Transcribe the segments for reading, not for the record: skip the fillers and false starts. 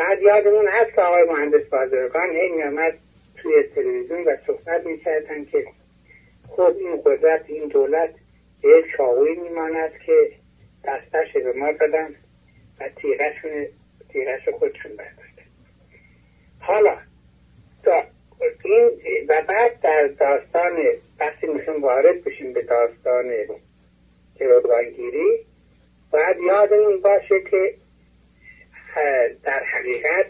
بعد یادمون هست که آقای مهندس بازرگان این آمد توی تلویزیون و صحبت می‌کردن که خب این قدرت این دولت به یک چاقویی میماند که دستش به ما دادن و تیغش خودشون برداشتن. حالا این و بعد در داستان وقتی میخوایم وارد بشیم به داستان گروگانگیری باید یادمون باشه که در حقیقت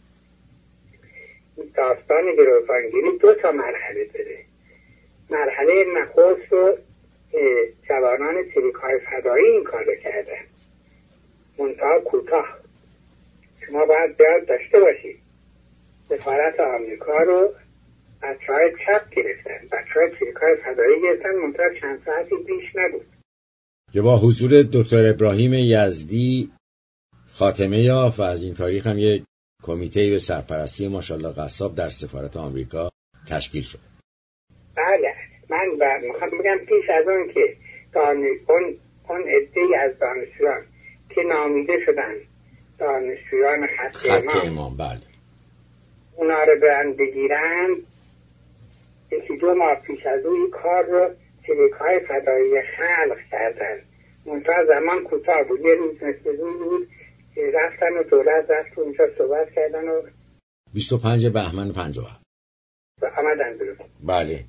داستان گروگانگیری 2 مرحله داره. مرحله نخست رو جوانان تریک‌های فدایی این کار کردن، منتها کوتاه. شما باید یاد داشته باشید سفارت آمریکا رو بچه‌های چپ گرفتن، بچه‌های تریک‌های فدایی گرفتن، منتها چند ساعتی بیش نبود که با حضور دکتر ابراهیم یزدی خاتمه یافت و از این تاریخ هم یک کمیته به سرپرستی ماشاءالله قصاب در سفارت آمریکا تشکیل شد. بله، من میخوام بگم پیش از اون که اون عده‌ای از دانشجویان که نامیده شدن دانشجویان خط امام، بله، اونا رو برن بگیرن، 1-2 ماه پیش از اون این کار رو تریک‌های فدایی خلق کردن. منتها زمان کوتاه بود، یه روز مثل بود رفتن و دولت رفت اونجا صحبت کردن و 25 بهمن 57 آمدن بیرون. بله.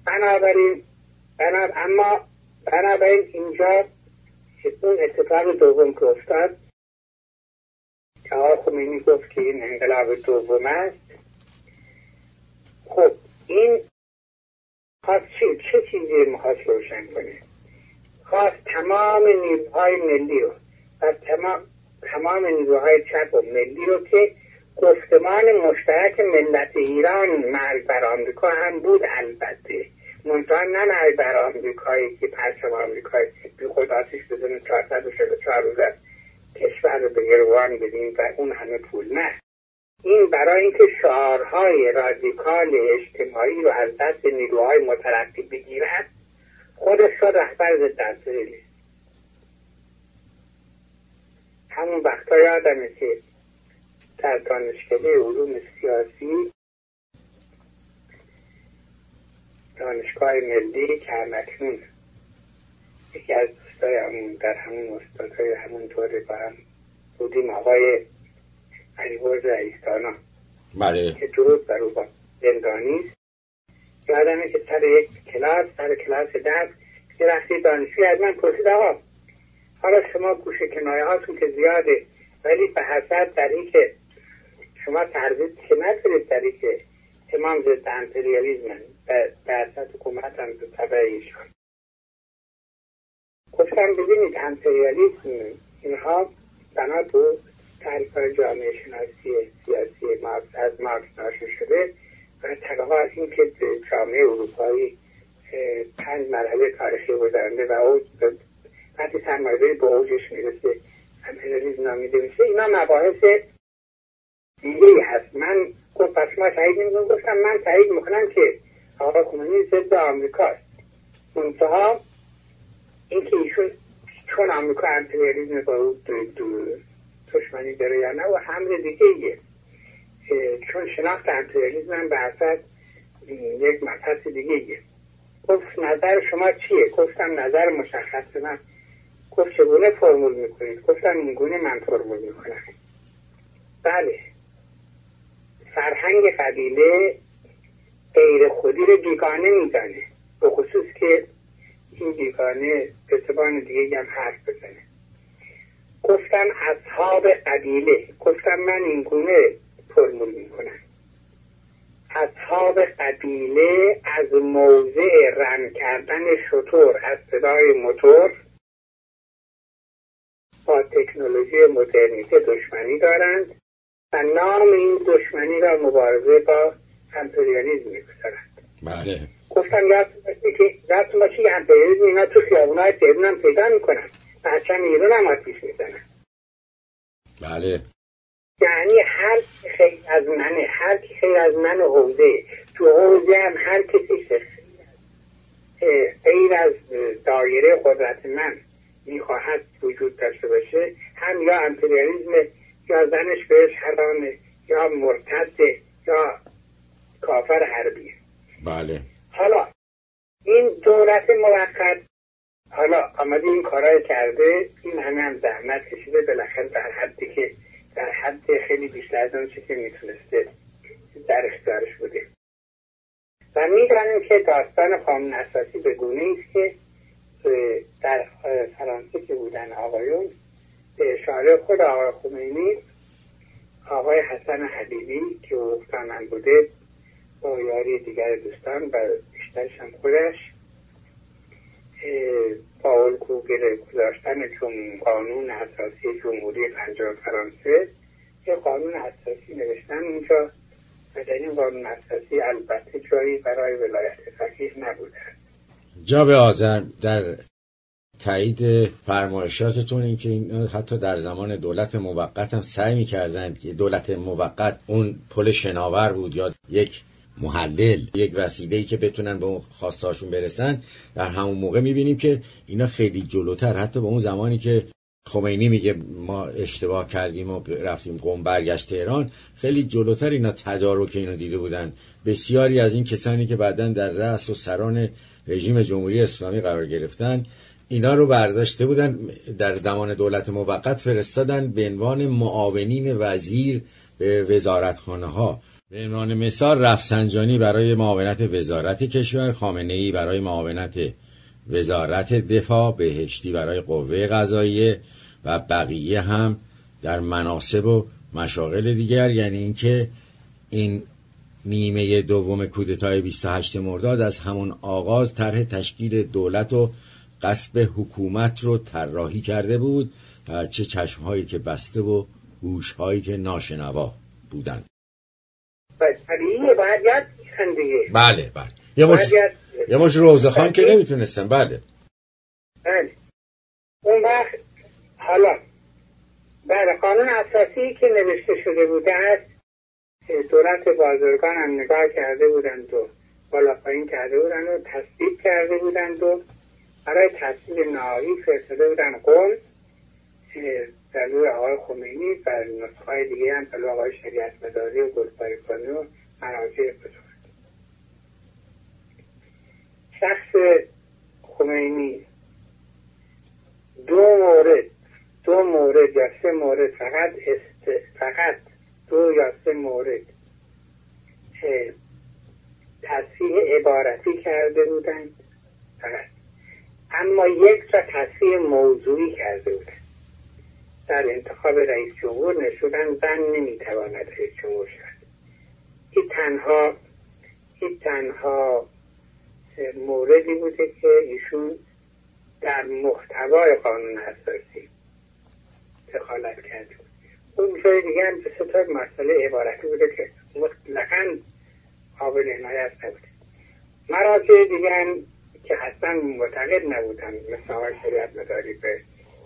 بنابراین اینجا اون اتفاق دوم که افتاد که آقای خمینی گفت که این انقلاب دوم است. خب این خواست چه چیزی میخواست روشن کنه؟ خواست تمام نیروهای ملی رو و تمام نیروهای چپ و ملی رو که گفتمان مشترک ملت ایران مرگ بر آمریکا هم بود، البته منتها نه مرگ بر آمریکایی که پرچم آمریکایی بی خود آتیش بزنه 444 روز کشور رو به گروگان بدیم و اون همه پول. نه، این برای اینکه شعارهای رادیکال اجتماعی رو از دست نیروهای مترقی بگیرد خودش شد رهبر ضد امپریالیسم. همون وقتا یادمه که در دانشکده علوم سیاسی دانشگاه ملی که همکنون یکی از دوستای همون در همون استادای همون دوره با هم بودیم، آقای علیبرز رئیس‌دانا، بله، که درود بر او با زندانیست، یادمه که سر کلاس درس که رفتی دانشجوی از من پرسید آقا حالا شما گوشه کنایه هاتون که زیاده ولی به حسد در این که شما تردید که ندارید در این که امام ضد امپریالیسم به حسد حکومت هم به طبع ایشان. گفتم ببینید امپریالیسم اینها بنا به تعریف‌های جامعه شناسی سیاسی مارکس از مارکس ناشر شده و تنها این که جامعه اروپایی 5 مرحله تاریخی گذرنده و وقتی سرمایه‌داری به اوجش میرسه امپریالیسم نامیده میشه. اینا مباحث دیگه هست. من گفت پس ما تایید نمی‌کنم. گفتم من تایید میکنم که آقای خمینی ضد آمریکاست، منتها اینکه ایشون چون آمریکا امپریالیسم با او دشمنی داره یا نه و حمل دیگه ایه، چون شناخت امپریالیسم هم به اصل یک مبحث دیگه ایه. گفت نظر شما چیه؟ گفتم نظر مشخص من. گفت چگونه فرمول میکنید؟ گفتم اینگونه من فرمول میکنم. بله، فرهنگ قبیله غیر خودی رو بیگانه میدانه، به خصوص که این بیگانه به زبان دیگه هم حرف بزنه. گفتم اصحاب قبیله، گفتم من اینگونه فرمول میکنم، اصحاب قبیله از موضع رم کردن شتر از صدای موتور با تکنولوژی مدرنیته دشمنی دارند و نام این دشمنی را مبارزه با امپریالیسم می‌گذارند. بله. گفتم یادتون باشه که امپریالیسم اینا تو خیابون‌های تهران هم پیدا می‌کنن، پرچم ایران هم آتیش می‌زنن. بله. یعنی هر کی خیلی از من حوزه تو حوزه هم هر کسی غیر از دایره قدرت من میخواهد وجود داشته باشه، هم یا امپریالیسم یا زنش بهش حرامه یا مرتد یا کافر حربی. بله. حالا این دولت موقت حالا آمده این کارای کرده، این همه هم زحمت کشیده، بالاخره در حدی که در حد خیلی بیشتر از اون چیزی که میتونسته در اختیارش بوده و میدانیم که داستان قانون اساسی به گونه‌ای است که در فرانسه که بودن آقایون به اشاره خود آقای خمینی، آقای حسن حبیبی که حقوق‌دان من بوده با یاری دیگر دوستان و بیشترش هم خودش با الگو گذاشتن قانون اساسی جمهوری 50 فرانسه یه قانون اساسی نوشتن اونجا و در این قانون اساسی البته جایی برای ولایت فقیه نبوده. جناب آذر، در تایید فرمایشاتتون این که این حتی در زمان دولت موقت هم سعی می‌کردند که دولت موقت اون پل شناور بود یا یک محلل، یک وسیله‌ای که بتونن به اون خواستهاشون برسن، در همون موقع می‌بینیم که اینا خیلی جلوتر، حتی به اون زمانی که خمینی میگه ما اشتباه کردیم و رفتیم قم برگشت تهران، خیلی جلوتر اینا تدارک اینو دیده بودن. بسیاری از این کسانی که بعداً در رأس و سران رژیم جمهوری اسلامی قرار گرفتن اینا رو برداشته بودن در زمان دولت موقت فرستادن به عنوان معاونین وزیر به وزارتخانه ها. به عنوان مثال رفسنجانی برای معاونت وزارت کشور، خامنه‌ای برای معاونت وزارت دفاع، بهشتی برای قوه قضاییه و بقیه هم در مناصب و مشاغل دیگر. یعنی اینکه این نیمه دوم کودتای 28 مرداد از همون آغاز طرح تشکیل دولت و قصب حکومت رو طراحی کرده بود و چه چشمهایی که بسته و گوشهایی که ناشنوا بودن. طبیعیه باید یاد بگیرن دیگه. بله. یه مش روزخان که نمیتونستن. بله. اون وقت حالا در قانون اساسی که نوشته شده بوده است دولت بازرگان هم نگاه کرده بودند و بالا پایین کرده بودند و تصدیق کرده بودند و برای تصدیق نهایی فرستاده بودن قم دلو آقای خمینی و نسخه‌های دیگه هم دلو آقای شریعت مداری و گلپایگانی و مراجع بزرگ. شخص خمینی دو مورد یا سه مورد فقط دو یا سه مورد تصحیح عبارتی کرده بودند فقط، اما یک را تصحیح موضوعی کرده بودند. در انتخاب رئیس جمهور نشودن زن نمیتواند رئیس جمهور شود. این تنها موردی بوده که ایشون در محتوای قانون اساسی دخالت کرده بود. اون جای دیگه هم سه تا مسئله عبارتی بوده که مطلقاً قابل عنایت نبوده. مراجع دیگه هم که اصلا معتقد نبودن مثل آقای شریعت مداری به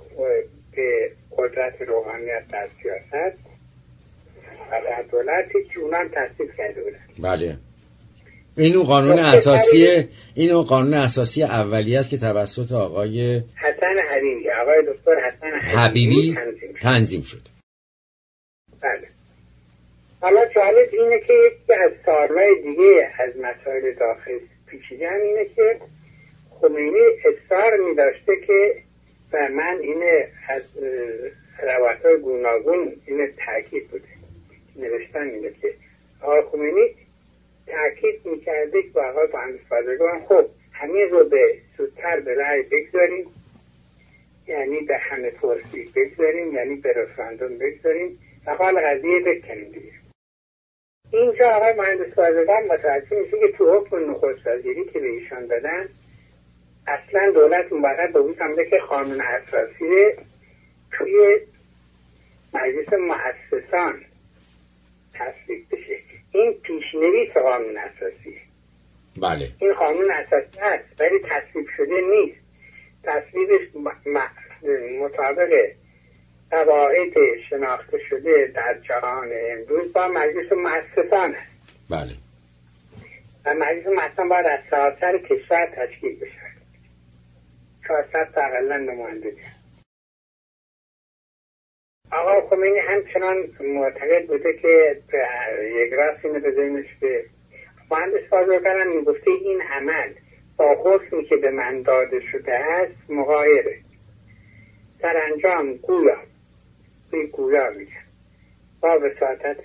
قدرت روحانیت در سیاست و در دولتی که اونم تصدیق کرده بودن. بله. اینو قانون اساسی اولی است که توسط آقای آقای دکتر حسن حبیبی تنظیم شد. بله. حالا جالب اینه که یکی از سوالای دیگه از مسائل داخل پیچیده هم اینه که خمینی اصرار می داشته که و من اینه از روایت‌های گوناگون اینه تاکید بوده نوشتن اینه که آقای خمینی تاکید میکرده که آقای بازرگان خب همین رو به زودتر به رأی بگذاریم، یعنی به همه پرسی بگذاریم، یعنی به رفراندوم بگذاریم و حال قضیه بکنیم دیگه. اینجا آقای مهندس بازرگان متوجه میشه که تو حکم نخست وزیری که به ایشان دادن اصلا دولت موقت به اون سمده که قانون اساسی توی مجلس مؤسسان تصویب بشه. این پیشنویس قانون اساسی. بله. این قانون اساسی هست ولی تصویب شده نیست. تصویبش مطابق قواعد شناخته شده در جهان امروز با مجلس مؤسسان است. بله. و مجلس مؤسسان باید از سراسر کشور تشکیل بشه. 400 تا اقلا نماینده. آقا خمینی همچنان معتقد بوده که یک راست اینو به ذهنش به مهندس بازرگانم میگفته این عمل با حکمی که به من داده شده است مغایره. سرانجام گویا میگن با وساطت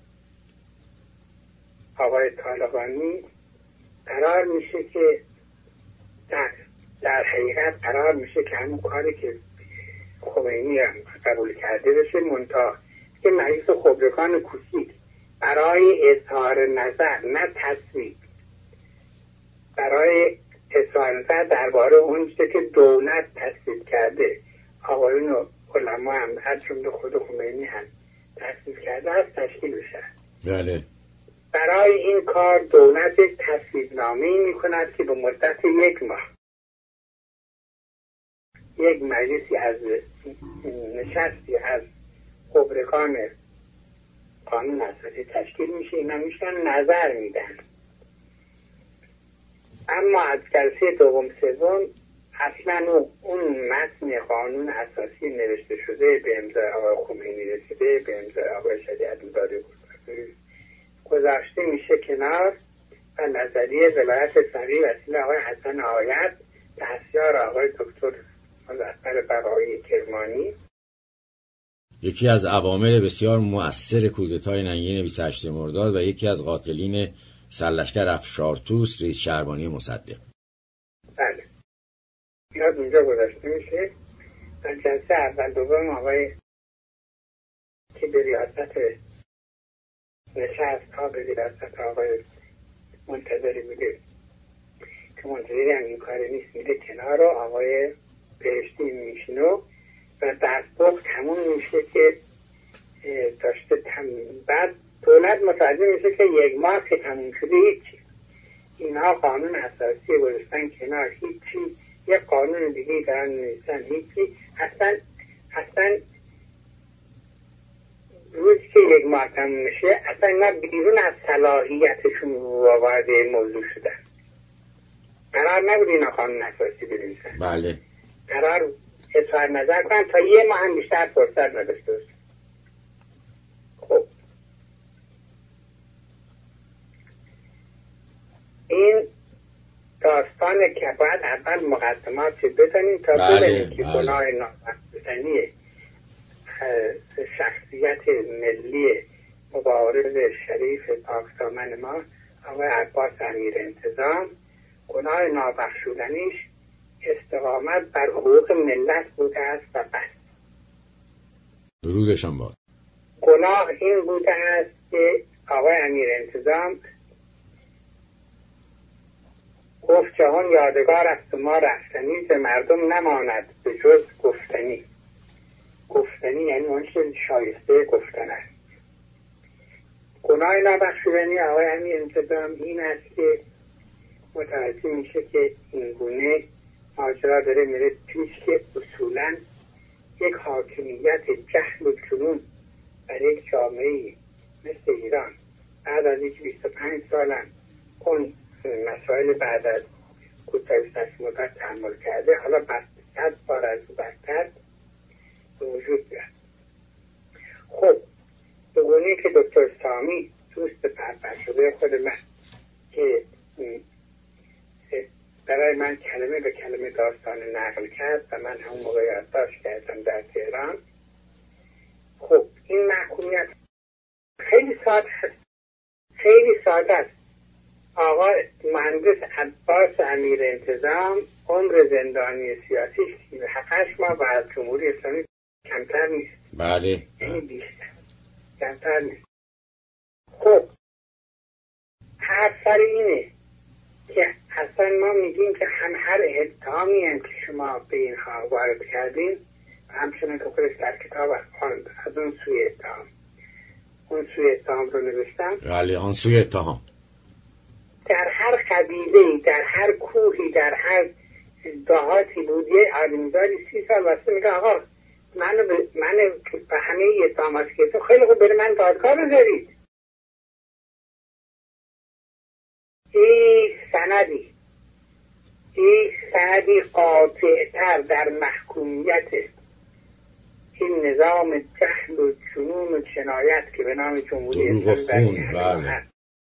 آقای طالقانی قرار میشه که در حقیقت قرار میشه که همون کاری که خمینی هم قبول کرده بشه، منتها که مجلس خبرگان کوچیک برای اظهار نظر نه تصویب، برای اظهار نظر درباره اون چیزی که دولت تصویب کرده، آقایون علما هم از جمله خود خمینی هم تصویب کرده است، تشکیل بشه. بله. برای این کار دولت یک تصویبنامه‌ای می‌کند که به مدت 1 ماه یک مجلسی از نشستی از خبرگان قانون اساسی تشکیل میشه، اینا میشن نظر میدن. اما از جلسه دوم سوم اصلا اون متن قانون اساسی نوشته شده به امضای آقای خمینی رسیده، به امضای آقای شریعت‌مداری گذاشته میشه کنار و نظریه ولایت فقیه وسیله آقای حسن آیت، دستیار آقای دکتر مظفر بقایی کرمانی، یکی از عوامل بسیار مؤثر کودتای ننگین 28 مرداد و یکی از قاتلین سرلشکر افشارتوس رئیس شهربانی مصدق. بله، یاد اونجا گذاشته میشه. در جلسه اول دوم آقای که به ریاست نشست ها به ریاست آقای منتظری بوده که منتظری هم این کاری نیست، میده کنار، آقای بهشتی میشنو و دستبخ تموم میشه که داشته بعد دولت متوجه میشه که 1 ماه که تموم شده هیچی، اینها قانون اساسی گذاشتن کنار، هیچی، یه قانون دیگه دارن می‌نویسن، هیچی. اصلا روزی که 1 ماه تموم میشه اصلا اینا بیرون از صلاحیتشون وارد موضوع شدن. قرار نبود اینا قانون اساسی بنویسن، بله، قرار اظهار نظر کنن تا 1 ماه هم بیشتر فرصت نداشته باشن. خب این داستانه که باید اول مقدمات بزنیم تا ببینیم که گناه نامحسوسنی شخصیت ملی مبارز شریف پاکدامن ما آقای عباس امیر انتظام، گناه نابخشودنیش استقامت بر حقوق ملت بوده است و بس. درودشان باد. گناه این بوده است که آقای امیر انتظام گفت جهان یادگار است و ما رفتنی ز مردم نماند به جز گفتنی. گفتنی یعنی اون چیز شایسته گفتن است. گناه نابخشودنی آقای امیر انتظام این است که متوجه میشه که این گونه ماجرا داره میره پیش که اصولا یک حاکمیت جهل و جنون در یک جامعه مثل ایران بعد از 25 سالن اون مسائل بعد از کوتاهی مدت تحمل کرده، حالا بعد 100 بار از بدتر به وجود بیاد. خب به گونه که دکتر سامی دوست پرپر شده خود من که برای من کلمه به کلمه داستان نقل کرد و من همون موقع یادداشت کردم در تهران. خب این محکومیت خیلی ساده است، خیلی ساده است. آقا مهندس عباس امیر انتظام عمر زندانی سیاسیش 7 ماه و از جمهوری اسلامی کمتر نیست. بله، یعنی بیشتر، کمتر نیست. خب حرف سر اینه که اصلا ما میگیم که هر اتهامی هم که شما به اینها وارد کردین همچنان که خودش در کتاب از اون سوی اتهام، اون سوی اتهام رو نوشتم. بله، آن سوی اتهام در هر قبیله‌ای، در هر کوهی، در هر دهاتی بود یه آدمیزادی 30 سال واسه میگه آقا من به همه اتهامات که خیلی خوب بره من دادگاه بذارید. این سندی قاطع‌تر در محکومیت این نظام جهل و جنون و جنایت که به نام جمهوری اسلامی بله.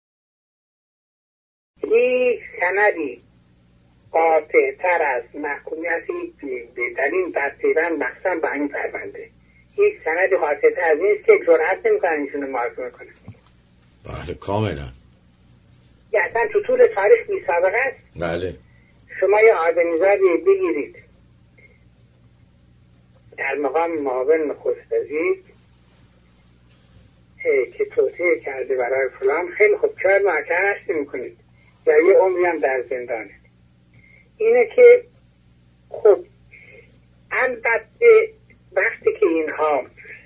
هیچ سندی قاطع تر از محکومیتی به دلیل در پیوند مقسم به این پرونده، هیچ سندی قاطع تر از نیست که جرأت نمی‌کنن ایشونو محاکمه کنن. بله کاملا. یا اصلا تو طول تاریخ بی سابقه است. بله. شما یه آدمیزادی بگیرید در مقام معاون نخست وزیر که توطئه کرده برای فلان، خیلی خوب 4 ماه کنشت میکنید یا یه عمری هم در زندانه. اینه که خب البته وقتی که اینها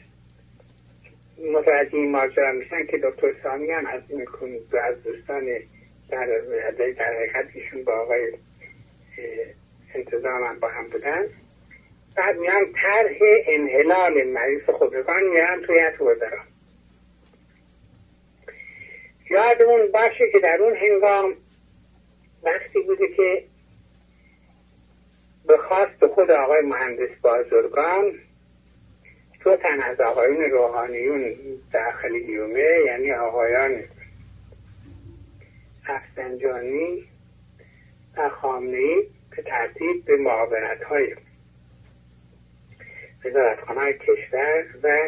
متوجه این ماجرا میشن که دکتر سامی هم از این کنید و از دوستان در حقیقت ایشون با آقای انتظام هم با هم بودن، بعد میان طرح انحلال مجلس خبرگان میان توی هیئت وزرا. یادمون باشه که در اون هنگام وقتی بوده که به خواست خود آقای مهندس بازرگان 2 تن از آقایون روحانیون داخلی دیومه، یعنی آقایان رفسنجانی و خامنه‌ای، به ترتیب به معاونت‌های وزارتخانه‌های کشور و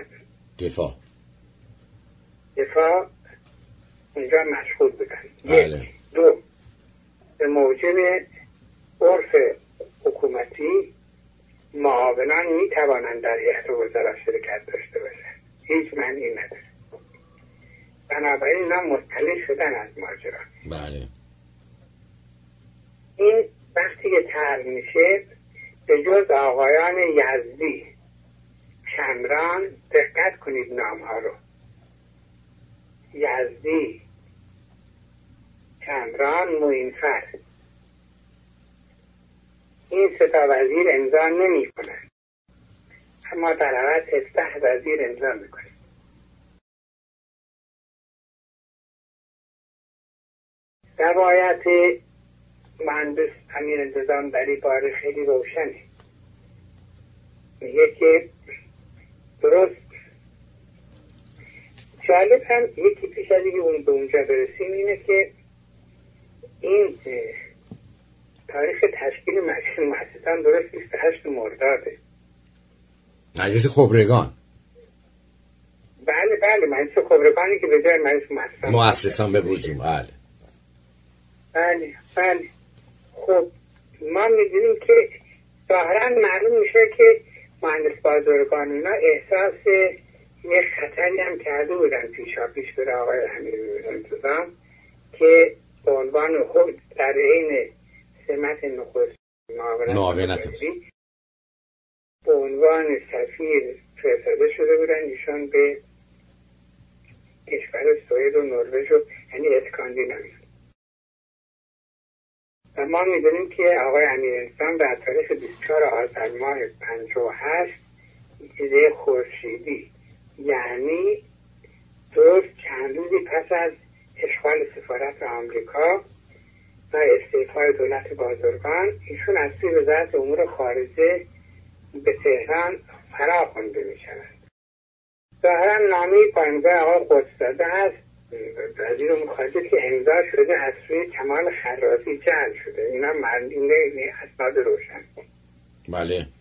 دفاع اونجا مشغول بودن. بله. 2 به موجب عرف حکومتی معاونان می توانند در هیئت وزرا شرکت داشته باشند، هیچ معنی نداره. بنابراین اینا مطلع شدن از ماجرا. بله. این وقتی که طرح میشه به جز آقایان یزدی، شمران، دقت کنید نامها رو، یزدی، شمران، موینفر، این 3 تا وزیر امضا نمی کنن، اما در عوض 17 وزیر امضا میکنن. روایت مهندس امیر انتظام در این باره خیلی روشنه. میگه که درست جالب هم یکی پیش از اینکه اون به اونجا برسیم اینه که این تاریخ تشکیل مجلس مؤسسان درست 28 مرداده. مجلس خبرگان. بله بله، مجلس خبرگانی که به جای مجلس مؤسسان به وجود. بله بله بله. خب ما می‌دونیم که ظاهراً معلوم میشه که مهندس بازرگان اینا احساس یه خطری هم کرده بودن پیش بر آقای امیر انتظام که به عنوان خود در عین سمت نخست معاونت به عنوان سفیر فرستاده شده بودن ایشان به کشور سوئد و نروژ و یعنی اسکاندیناوی. و ما می‌دونیم که آقای امیرانسان در تاریخ 24 آذر ماه 58 ایده خورشیدی، یعنی درست چند روزی پس از اشغال سفارت آمریکا و استعفای دولت بازرگان، ایشون از سوی وزارت امور خارجه به تهران فراخوانده می‌شوند. ظاهراً نامه‌ای با امضای آقای قدس‌زاده هست، وزیر امور خارجه، که امضا شده از سوی کمال خرازی جعل شده. اینا اسناد روشن. بله.